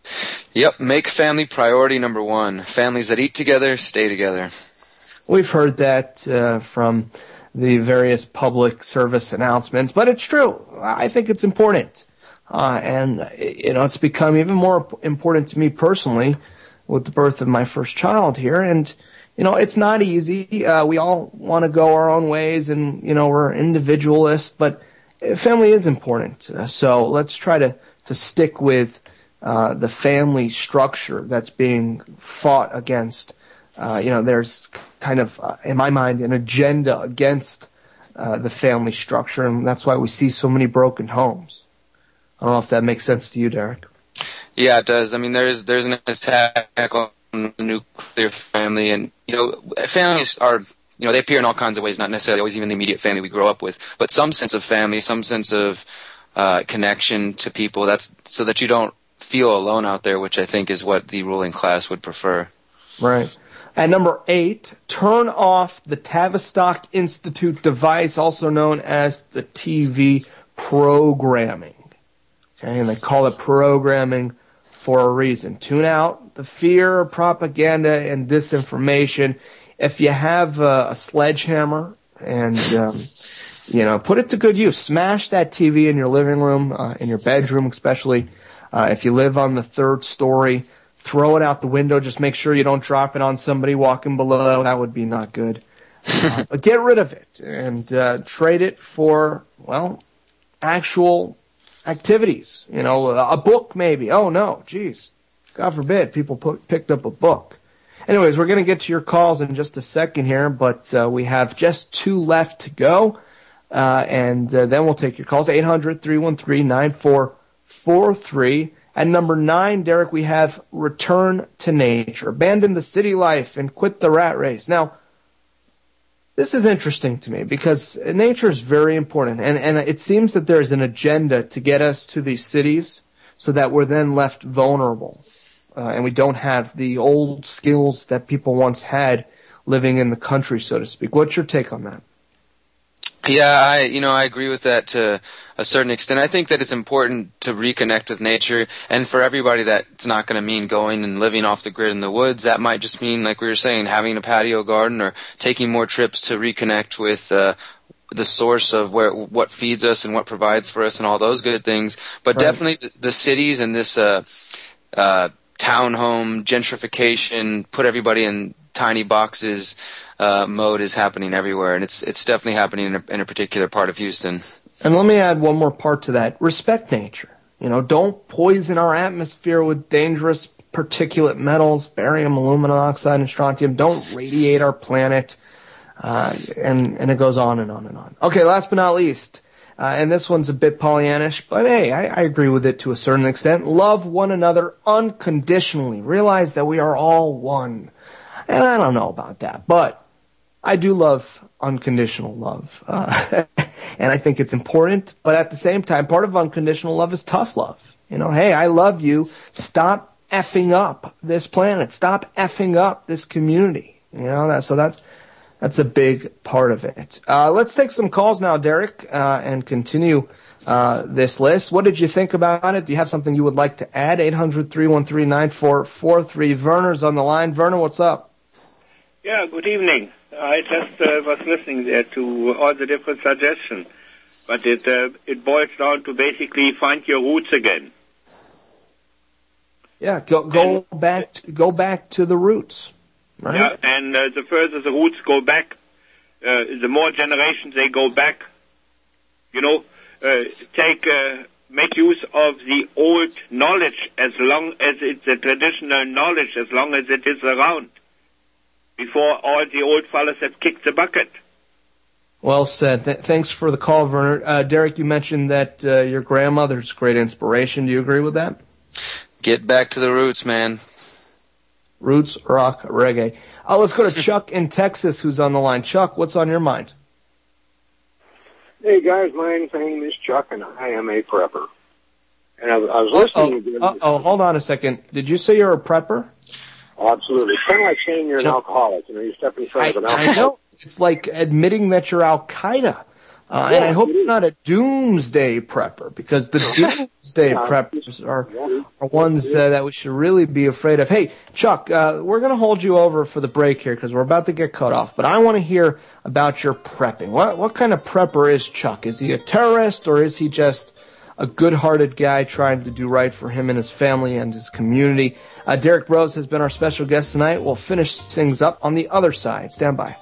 Yep, make family priority number one. Families that eat together, stay together. We've heard that uh, from the various public service announcements, but it's true. I think it's important. Uh, and, you know, it's become even more important to me personally with the birth of my first child here. And, you know, it's not easy. Uh, we all want to go our own ways and, you know, we're individualists, but family is important. Uh, so let's try to, to stick with uh, the family structure that's being fought against. Uh, you know, there's kind of, uh, in my mind, an agenda against uh, the family structure, and that's why we see so many broken homes. I don't know if that makes sense to you, Derek. Yeah, it does. I mean, there's there's an attack on the nuclear family, and you know, families are, you know, they appear in all kinds of ways. Not necessarily always even the immediate family we grow up with, but some sense of family, some sense of uh, connection to people. That's so that you don't feel alone out there, which I think is what the ruling class would prefer. Right. At number eight, turn off the Tavistock Institute device, also known as the T V programming. Okay, and they call it programming for a reason. Tune out the fear, propaganda, and disinformation. If you have a, a sledgehammer and, um, you know, put it to good use. Smash that T V in your living room, uh, in your bedroom especially. Uh, if you live on the third story, throw it out the window. Just make sure you don't drop it on somebody walking below. That would be not good. Uh, but get rid of it and uh, trade it for, well, actual activities. You know, a book maybe. Oh, no, geez. God forbid people put, picked up a book. Anyways, we're going to get to your calls in just a second here, but uh, we have just two left to go. Uh, and uh, then we'll take your calls. eight hundred, three one three, nine four four three. At number nine, Derek, we have return to nature. Abandon the city life and quit the rat race. Now, this is interesting to me because nature is very important. And, and it seems that there's an agenda to get us to these cities so that we're then left vulnerable. Uh, and we don't have the old skills that people once had living in the country, so to speak. What's your take on that? Yeah, I, you know, I agree with that to a certain extent. I think that it's important to reconnect with nature, and for everybody that's not going to mean going and living off the grid in the woods. That might just mean, like we were saying, having a patio garden or taking more trips to reconnect with uh, the source of where what feeds us and what provides for us and all those good things. But right. Definitely the cities and this uh, uh, townhome gentrification, put everybody in tiny boxes uh, mode is happening everywhere, and it's it's definitely happening in a, in a particular part of Houston. And let me add one more part to that. Respect nature. You know, don't poison our atmosphere with dangerous particulate metals, barium, aluminum oxide, and strontium. Don't radiate our planet. Uh, and, and it goes on and on and on. Okay, last but not least, uh, and this one's a bit Pollyannish, but hey, I, I agree with it to a certain extent. Love one another unconditionally. Realize that we are all one. And I don't know about that, but I do love unconditional love. Uh, and I think it's important, but at the same time, part of unconditional love is tough love. You know, hey, I love you. Stop effing up this planet. Stop effing up this community. You know, that, so that's, that's a big part of it. Uh, let's take some calls now, Derek, uh, and continue, uh, this list. What did you think about it? Do you have something you would like to add? eight hundred, three one three, nine four four three. Werner's on the line. Werner, what's up? Yeah, good evening. I just uh, was listening there to all the different suggestions, but it uh, it boils down to basically find your roots again. Yeah, go go and, back to, go back to the roots, right? Yeah, and uh, the further the roots go back, uh, the more generations they go back. You know, uh, take uh, make use of the old knowledge as long as it's a traditional knowledge, as long as it is around. Before all the old fellas have kicked the bucket. Well said. Th- thanks for the call, Werner. Uh, Derek, you mentioned that uh, your grandmother's great inspiration. Do you agree with that? Get back to the roots, man. Roots, rock, reggae. Uh, let's go to Chuck in Texas, who's on the line. Chuck, what's on your mind? Hey, guys. My name is Chuck, and I am a prepper. And I, I was listening Uh-oh. to... Uh-oh, hold on a second. Did you say you're a prepper? Oh, absolutely. It's kind of like saying you're an alcoholic. You know, you step in front of an alcoholic. I know. It's like admitting that you're Al-Qaeda. Uh, and I hope you're not a doomsday prepper, because the doomsday preppers are, are ones uh, that we should really be afraid of. Hey, Chuck, uh, we're going to hold you over for the break here because we're about to get cut off, but I want to hear about your prepping. What, what kind of prepper is Chuck? Is he a terrorist, or is he just a good-hearted guy trying to do right for him and his family and his community? Uh, Derek Rose has been our special guest tonight. We'll finish things up on the other side. Stand by.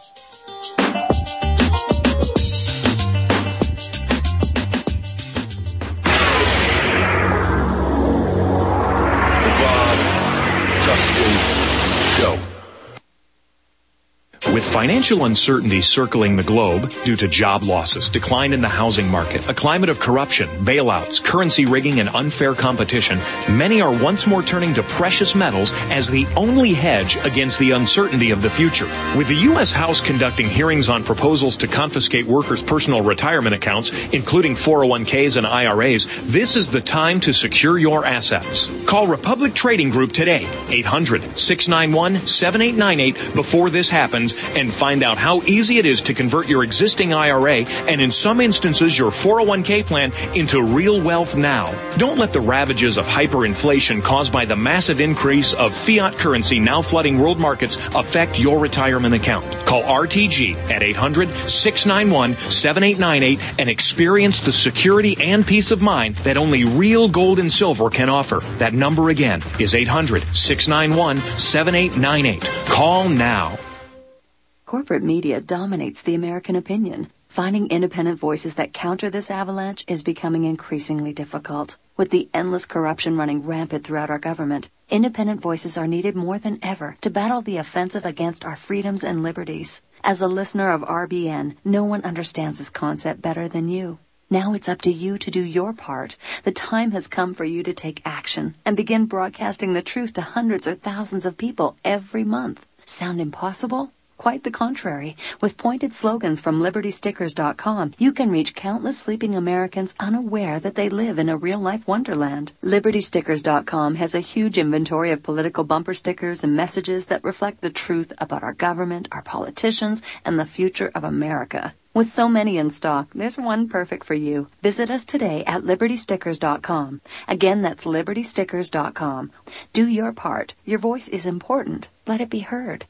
With financial uncertainty circling the globe due to job losses, decline in the housing market, a climate of corruption, bailouts, currency rigging, and unfair competition, many are once more turning to precious metals as the only hedge against the uncertainty of the future. With the U S House conducting hearings on proposals to confiscate workers' personal retirement accounts, including four oh one k's and I R A's, this is the time to secure your assets. Call Republic Trading Group today, eight hundred, six nine one, seven eight nine eight, before this happens, and find out how easy it is to convert your existing I R A and, in some instances, your four oh one k plan into real wealth now. Don't let the ravages of hyperinflation caused by the massive increase of fiat currency now flooding world markets affect your retirement account. Call R T G at eight hundred, six nine one, seven eight nine eight and experience the security and peace of mind that only real gold and silver can offer. That number again is eight hundred, six nine one, seven eight nine eight. Call now. Corporate media dominates the American opinion. Finding independent voices that counter this avalanche is becoming increasingly difficult. With the endless corruption running rampant throughout our government, independent voices are needed more than ever to battle the offensive against our freedoms and liberties. As a listener of R B N, no one understands this concept better than you. Now it's up to you to do your part. The time has come for you to take action and begin broadcasting the truth to hundreds or thousands of people every month. Sound impossible? Quite the contrary. With pointed slogans from Liberty Stickers dot com, you can reach countless sleeping Americans unaware that they live in a real-life wonderland. Liberty Stickers dot com has a huge inventory of political bumper stickers and messages that reflect the truth about our government, our politicians, and the future of America. With so many in stock, there's one perfect for you. Visit us today at Liberty Stickers dot com. Again, that's Liberty Stickers dot com. Do your part. Your voice is important. Let it be heard.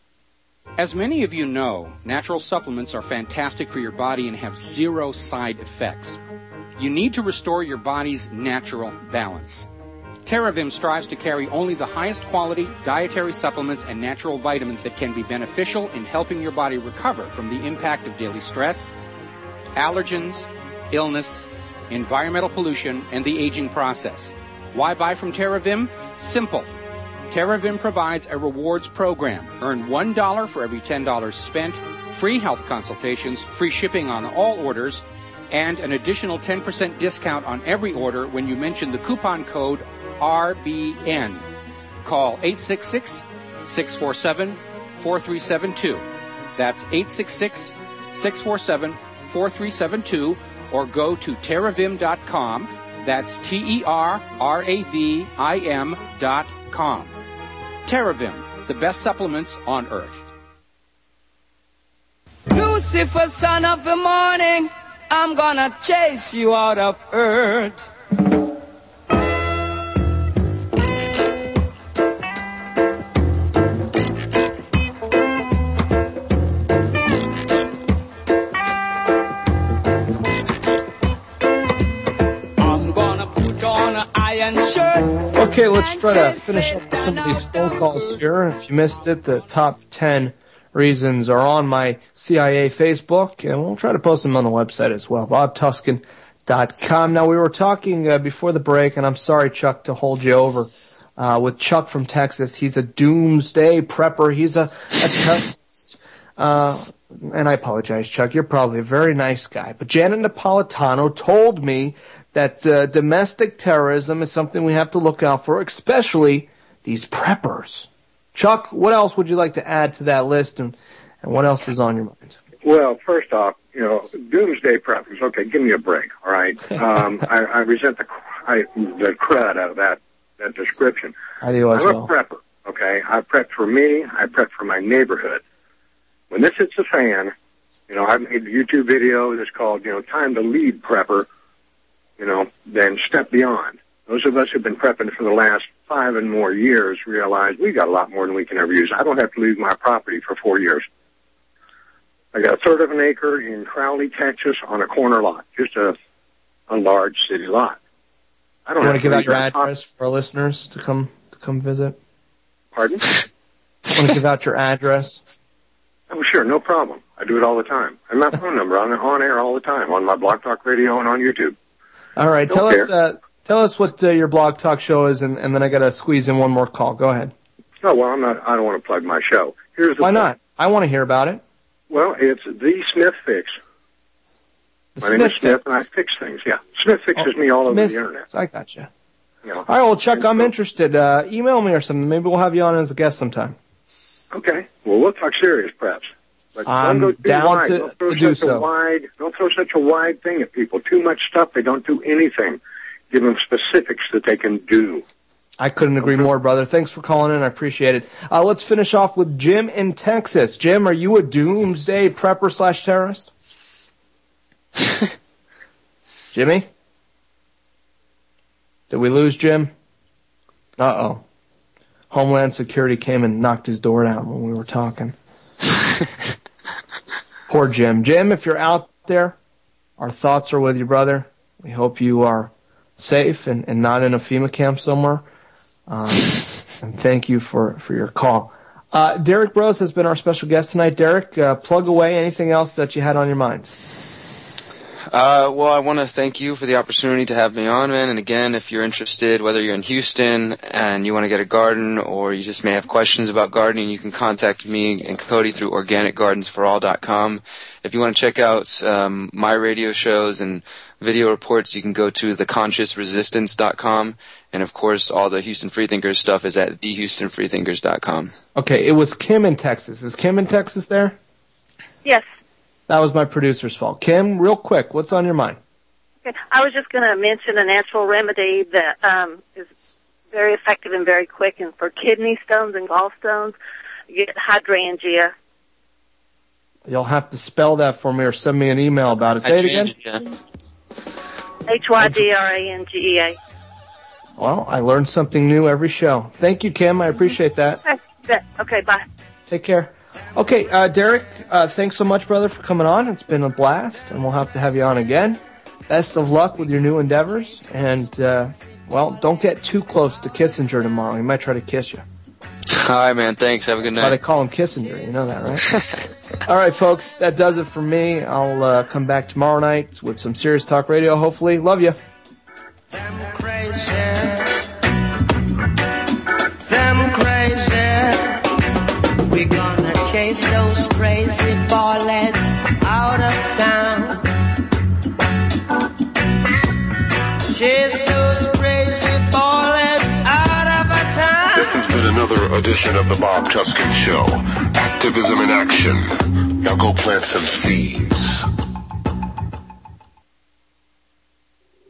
As many of you know, natural supplements are fantastic for your body and have zero side effects. You need to restore your body's natural balance. TerraVim strives to carry only the highest quality dietary supplements and natural vitamins that can be beneficial in helping your body recover from the impact of daily stress, allergens, illness, environmental pollution, and the aging process. Why buy from TerraVim? Simple. TerraVim provides a rewards program. Earn one dollar for every ten dollars spent, free health consultations, free shipping on all orders, and an additional ten percent discount on every order when you mention the coupon code R B N. Call eight six six, six four seven, four three seven two. That's eight six six, six four seven, four three seven two, or go to terravim dot com. That's T E R R A V I M dot com. TerraVim, the best supplements on earth. Lucifer, son of the morning, I'm gonna chase you out of earth. I'm gonna put on an iron shirt. Okay, let's try to finish up with some of these phone calls here. If you missed it, the top ten reasons are on my C I A Facebook, and we'll try to post them on the website as well, bob tuskin dot com. Now, we were talking uh, before the break, and I'm sorry, Chuck, to hold you over, uh, with Chuck from Texas. He's a doomsday prepper. He's a, a terrorist. Uh, and I apologize, Chuck. You're probably a very nice guy. But Janet Napolitano told me that uh, domestic terrorism is something we have to look out for, especially these preppers. Chuck, what else would you like to add to that list, and, and what else is on your mind? Well, first off, you know, doomsday preppers. Okay, give me a break, all right? Um, I, I resent the I, the crud out of that, that description. I do as I'm well. a prepper, okay? I prep for me. I prep for my neighborhood. When this hits the fan, you know, I've made a YouTube video that's called, you know, Time to Lead Prepper, you know, then Step Beyond. Those of us who've been prepping for the last five and more years realize we got a lot more than we can ever use. I don't have to leave my property for four years. I got a third of an acre in Crowley, Texas, on a corner lot, just a, a large city lot. I don't you have want to give out your leave my address for our listeners to come to come visit? Pardon? Want to give out your address? Oh, sure, no problem. I do it all the time. And my phone number on on air all the time on my Blog Talk Radio and on YouTube. All right, Don't tell care. us uh, tell us what uh, your Blog Talk show is, and, and then I got to squeeze in one more call. Go ahead. Oh, well, I'm not. I don't want to plug my show. Here's the Why thing. not? I want to hear about it. Well, it's the Smith Fix. The my Smith name is Smith, Fix. and I fix things. Yeah, Smith fixes Oh, me all over Smith the internet. Fix. I got you. You know. All right, well, Chuck, I'm interested. Uh, email me or something. Maybe we'll have you on as a guest sometime. Okay. Well, we'll talk serious, perhaps. But I'm don't go too down wide. to- don't throw to do such a so. wide. Don't throw such a wide thing at people. Too much stuff. They don't do anything. Give them specifics that they can do. I couldn't agree more, brother. Thanks for calling in. I appreciate it. Uh, let's finish off with Jim in Texas. Jim, are you a doomsday prepper slash terrorist? Jimmy? Did we lose Jim? Uh-oh. Homeland Security came and knocked his door down when we were talking. Poor Jim. Jim, if you're out there, our thoughts are with you, brother. We hope you are safe and, and not in a FEMA camp somewhere. Um, and thank you for, for your call. Uh, Derek Brose has been our special guest tonight. Derek, uh, plug away anything else that you had on your mind. Uh, well, I want to thank you for the opportunity to have me on, man. And again, if you're interested, whether you're in Houston and you want to get a garden or you just may have questions about gardening, you can contact me and Cody through organic gardens for all dot com. If you want to check out um, my radio shows and video reports, you can go to the conscious resistance dot com. And, of course, all the Houston Freethinkers stuff is at the houston freethinkers dot com. Okay, it was Kim in Texas. Is Kim in Texas there? Yes. That was my producer's fault. Kim, real quick, what's on your mind? Okay. I was just going to mention a natural remedy that um, is very effective and very quick. And for kidney stones and gallstones, you get hydrangea. You'll have to spell that for me or send me an email about it. Say it again. H Y D R A N G E A. Well, I learned something new every show. Thank you, Kim. I appreciate that. Okay, okay, bye. Take care. Okay, uh, Derek, uh, thanks so much, brother, for coming on. It's been a blast, and we'll have to have you on again. Best of luck with your new endeavors, and, uh, well, don't get too close to Kissinger tomorrow. He might try to kiss you. All right, man. Thanks. Have a good night. Why they call him Kissinger. You know that, right? All right, folks, that does it for me. I'll uh, come back tomorrow night with some Serious Talk Radio, hopefully. Love you. Them crazy. Them crazy. We're gonna chase those crazy ballets out of town. Chase those crazy ballets out of our town. This has been another edition of the Bob Tuskin Show. Activism in action. Now go plant some seeds.